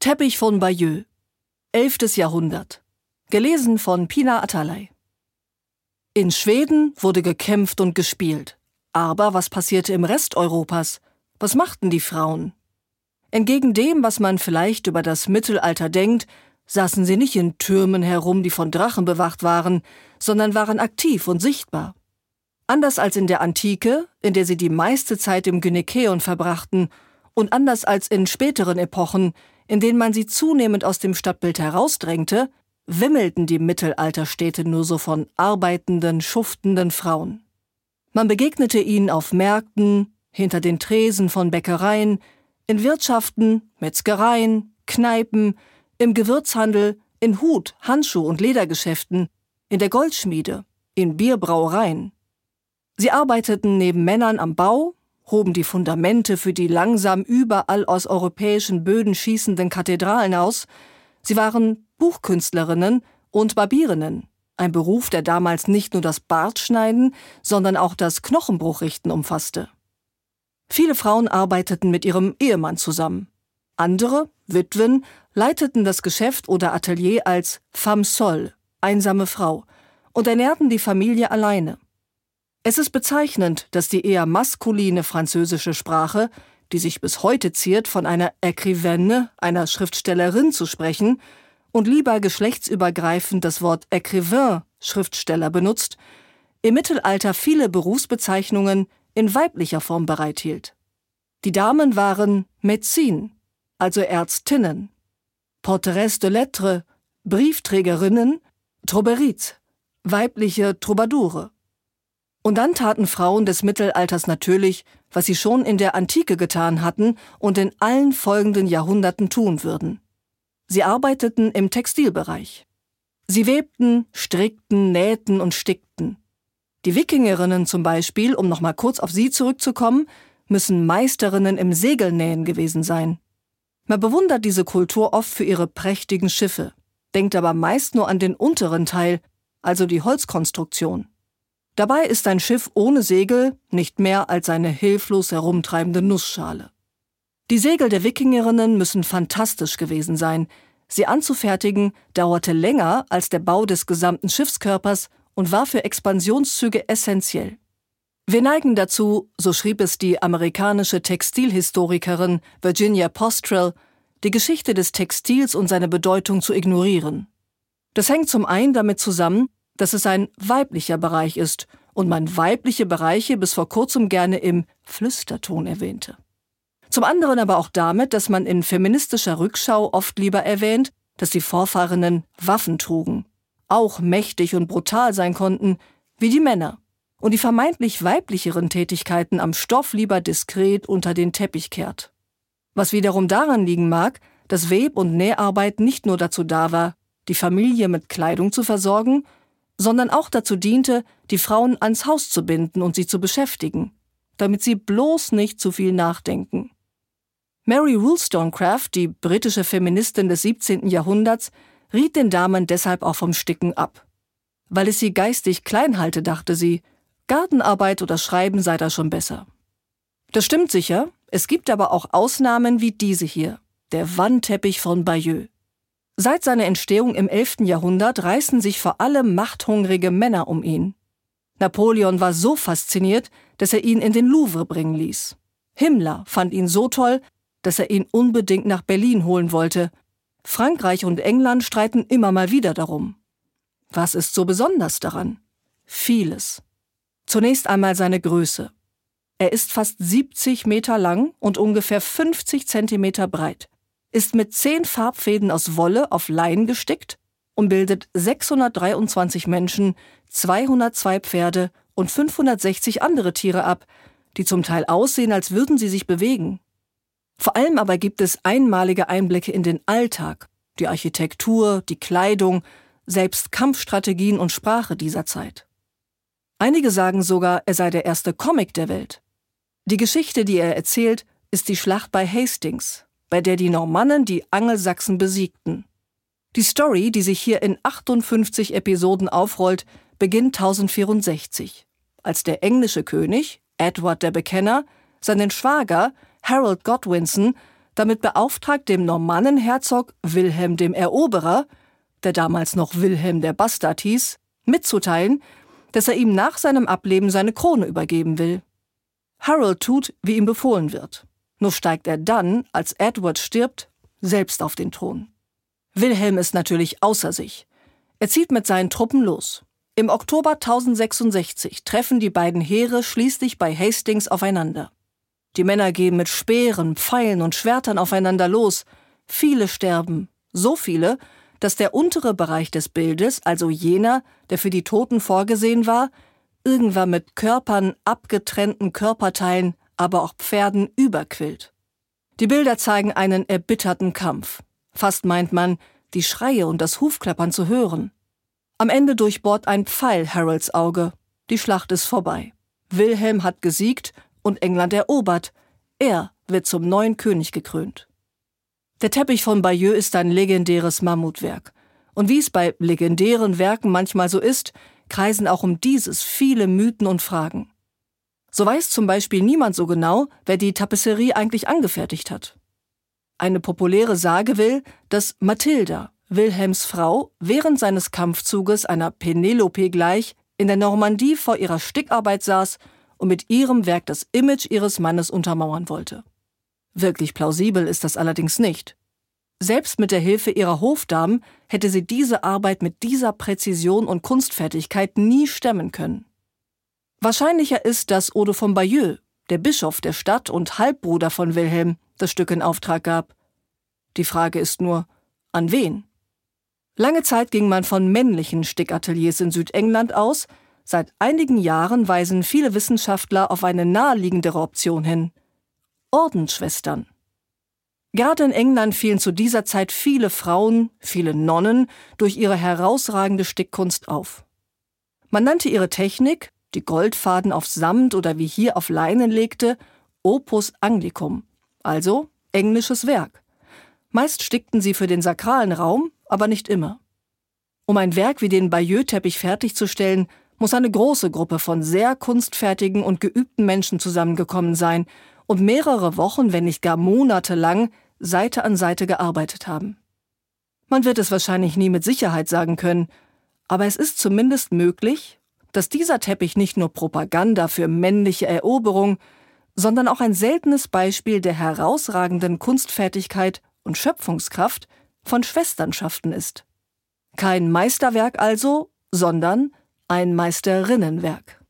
Teppich von Bayeux, 11. Jahrhundert. Gelesen von Pina Atalay. In Schweden wurde gekämpft und gespielt. Aber was passierte im Rest Europas? Was machten die Frauen? Entgegen dem, was man vielleicht über das Mittelalter denkt, saßen sie nicht in Türmen herum, die von Drachen bewacht waren, sondern waren aktiv und sichtbar. Anders als in der Antike, in der sie die meiste Zeit im Gynäkeon verbrachten, und anders als in späteren Epochen, in denen man sie zunehmend aus dem Stadtbild herausdrängte, wimmelten die Mittelalterstädte nur so von arbeitenden, schuftenden Frauen. Man begegnete ihnen auf Märkten, hinter den Tresen von Bäckereien, in Wirtschaften, Metzgereien, Kneipen, im Gewürzhandel, in Hut-, Handschuh- und Ledergeschäften, in der Goldschmiede, in Bierbrauereien. Sie arbeiteten neben Männern am Bau, hoben die Fundamente für die langsam überall aus europäischen Böden schießenden Kathedralen aus. Sie waren Buchkünstlerinnen und Barbierinnen, ein Beruf, der damals nicht nur das Bartschneiden, sondern auch das Knochenbruchrichten umfasste. Viele Frauen arbeiteten mit ihrem Ehemann zusammen. Andere, Witwen, leiteten das Geschäft oder Atelier als femme seule, einsame Frau, und ernährten die Familie alleine. Es ist bezeichnend, dass die eher maskuline französische Sprache, die sich bis heute ziert, von einer Écrivaine, einer Schriftstellerin, zu sprechen und lieber geschlechtsübergreifend das Wort Écrivain, Schriftsteller, benutzt, im Mittelalter viele Berufsbezeichnungen in weiblicher Form bereithielt. Die Damen waren Médecines, also Ärztinnen, Porteresses de Lettres, Briefträgerinnen, Trouberites, weibliche Troubadoure. Und dann taten Frauen des Mittelalters natürlich, was sie schon in der Antike getan hatten und in allen folgenden Jahrhunderten tun würden. Sie arbeiteten im Textilbereich. Sie webten, strickten, nähten und stickten. Die Wikingerinnen zum Beispiel, um nochmal kurz auf sie zurückzukommen, müssen Meisterinnen im Segelnähen gewesen sein. Man bewundert diese Kultur oft für ihre prächtigen Schiffe, denkt aber meist nur an den unteren Teil, also die Holzkonstruktion. Dabei ist ein Schiff ohne Segel nicht mehr als eine hilflos herumtreibende Nussschale. Die Segel der Wikingerinnen müssen fantastisch gewesen sein. Sie anzufertigen dauerte länger als der Bau des gesamten Schiffskörpers und war für Expansionszüge essentiell. Wir neigen dazu, so schrieb es die amerikanische Textilhistorikerin Virginia Postrel, die Geschichte des Textils und seine Bedeutung zu ignorieren. Das hängt zum einen damit zusammen, dass es ein weiblicher Bereich ist und man weibliche Bereiche bis vor kurzem gerne im Flüsterton erwähnte. Zum anderen aber auch damit, dass man in feministischer Rückschau oft lieber erwähnt, dass die Vorfahrinnen Waffen trugen, auch mächtig und brutal sein konnten, wie die Männer, und die vermeintlich weiblicheren Tätigkeiten am Stoff lieber diskret unter den Teppich kehrt. Was wiederum daran liegen mag, dass Web- und Näharbeit nicht nur dazu da war, die Familie mit Kleidung zu versorgen, sondern auch dazu diente, die Frauen ans Haus zu binden und sie zu beschäftigen, damit sie bloß nicht zu viel nachdenken. Mary Wollstonecraft, die britische Feministin des 17. Jahrhunderts, riet den Damen deshalb auch vom Sticken ab. Weil es sie geistig klein halte, dachte sie, Gartenarbeit oder Schreiben sei da schon besser. Das stimmt sicher, es gibt aber auch Ausnahmen wie diese hier, der Wandteppich von Bayeux. Seit seiner Entstehung im 11. Jahrhundert reißen sich vor allem machthungrige Männer um ihn. Napoleon war so fasziniert, dass er ihn in den Louvre bringen ließ. Himmler fand ihn so toll, dass er ihn unbedingt nach Berlin holen wollte. Frankreich und England streiten immer mal wieder darum. Was ist so besonders daran? Vieles. Zunächst einmal seine Größe. Er ist fast 70 Meter lang und ungefähr 50 Zentimeter breit, ist mit 10 Farbfäden aus Wolle auf Leinen gestickt und bildet 623 Menschen, 202 Pferde und 560 andere Tiere ab, die zum Teil aussehen, als würden sie sich bewegen. Vor allem aber gibt es einmalige Einblicke in den Alltag, die Architektur, die Kleidung, selbst Kampfstrategien und Sprache dieser Zeit. Einige sagen sogar, er sei der erste Comic der Welt. Die Geschichte, die er erzählt, ist die Schlacht bei Hastings, bei der die Normannen die Angelsachsen besiegten. Die Story, die sich hier in 58 Episoden aufrollt, beginnt 1064, als der englische König, Edward der Bekenner, seinen Schwager, Harold Godwinson, Damit beauftragt dem Normannenherzog Wilhelm dem Eroberer, der damals noch Wilhelm der Bastard hieß, mitzuteilen, dass er ihm nach seinem Ableben seine Krone übergeben will. Harold tut, wie ihm befohlen wird. Nur steigt er dann, als Edward stirbt, selbst auf den Thron. Wilhelm ist natürlich außer sich. Er zieht mit seinen Truppen los. Im Oktober 1066 treffen die beiden Heere schließlich bei Hastings aufeinander. Die Männer gehen mit Speeren, Pfeilen und Schwertern aufeinander los. Viele sterben, so viele, dass der untere Bereich des Bildes, also jener, der für die Toten vorgesehen war, irgendwann mit Körpern, abgetrennten Körperteilen, aber auch Pferden überquillt. Die Bilder zeigen einen erbitterten Kampf. Fast meint man, die Schreie und das Hufklappern zu hören. Am Ende durchbohrt ein Pfeil Harolds Auge. Die Schlacht ist vorbei. Wilhelm hat gesiegt und England erobert. Er wird zum neuen König gekrönt. Der Teppich von Bayeux ist ein legendäres Mammutwerk. Und wie es bei legendären Werken manchmal so ist, kreisen auch um dieses viele Mythen und Fragen. So weiß zum Beispiel niemand so genau, wer die Tapisserie eigentlich angefertigt hat. Eine populäre Sage will, dass Mathilda, Wilhelms Frau, während seines Kampfzuges einer Penelope gleich in der Normandie vor ihrer Stickarbeit saß und mit ihrem Werk das Image ihres Mannes untermauern wollte. Wirklich plausibel ist das allerdings nicht. Selbst mit der Hilfe ihrer Hofdamen hätte sie diese Arbeit mit dieser Präzision und Kunstfertigkeit nie stemmen können. Wahrscheinlicher ist, dass Odo von Bayeux, der Bischof der Stadt und Halbbruder von Wilhelm, das Stück in Auftrag gab. Die Frage ist nur, an wen? Lange Zeit ging man von männlichen Stickateliers in Südengland aus. Seit einigen Jahren weisen viele Wissenschaftler auf eine naheliegendere Option hin: Ordensschwestern. Gerade in England fielen zu dieser Zeit viele Frauen, viele Nonnen, durch ihre herausragende Stickkunst auf. Man nannte ihre Technik, die Goldfaden auf Samt oder wie hier auf Leinen legte, Opus Anglicum, also englisches Werk. Meist stickten sie für den sakralen Raum, aber nicht immer. Um ein Werk wie den Bayeux-Teppich fertigzustellen, muss eine große Gruppe von sehr kunstfertigen und geübten Menschen zusammengekommen sein und mehrere Wochen, wenn nicht gar Monate lang, Seite an Seite gearbeitet haben. Man wird es wahrscheinlich nie mit Sicherheit sagen können, aber es ist zumindest möglich, dass dieser Teppich nicht nur Propaganda für männliche Eroberung, sondern auch ein seltenes Beispiel der herausragenden Kunstfertigkeit und Schöpfungskraft von Schwesternschaften ist. Kein Meisterwerk also, sondern ein Meisterinnenwerk.